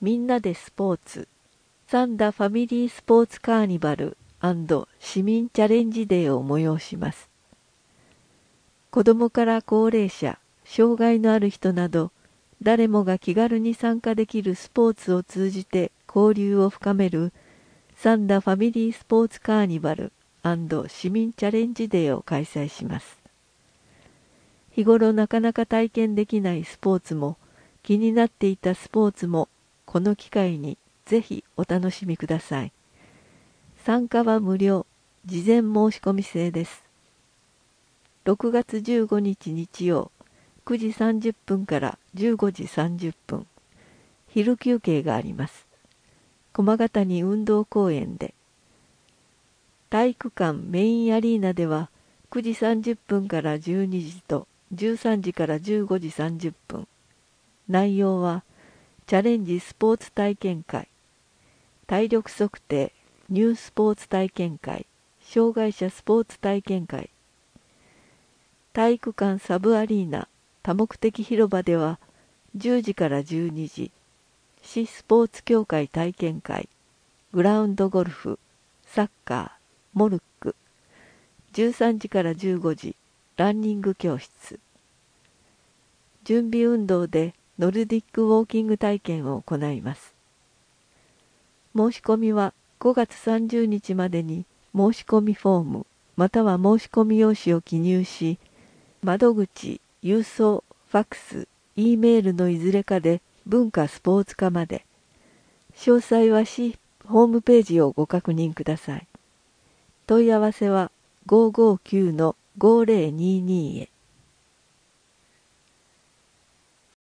みんなでスポーツサンダファミリースポーツカーニバル&市民チャレンジデーを催します。子どもから高齢者、障害のある人など、誰もが気軽に参加できるスポーツを通じて交流を深めるサンダファミリースポーツカーニバル&市民チャレンジデーを開催します。日頃なかなか体験できないスポーツも気になっていたスポーツもこの機会にぜひお楽しみください。参加は無料、事前申し込み制です。6月15日日曜9時30分から15時30分、昼休憩があります。駒ヶ谷運動公園で。体育館メインアリーナでは9時30分から12時と13時から15時30分。内容はチャレンジスポーツ体験会、体力測定、ニュースポーツ体験会、障害者スポーツ体験会。体育館サブアリーナ多目的広場では10時から12時、市スポーツ協会体験会、グラウンドゴルフ、サッカー、モルック。13時から15時、ランニング教室。準備運動でノルディックウォーキング体験を行います。申し込みは5月30日までに申し込みフォームまたは申し込み用紙を記入し、窓口、郵送、ファックス、Eメールのいずれかで文化スポーツ課まで。詳細は市ホームページをご確認ください。問い合わせは559-5022へ。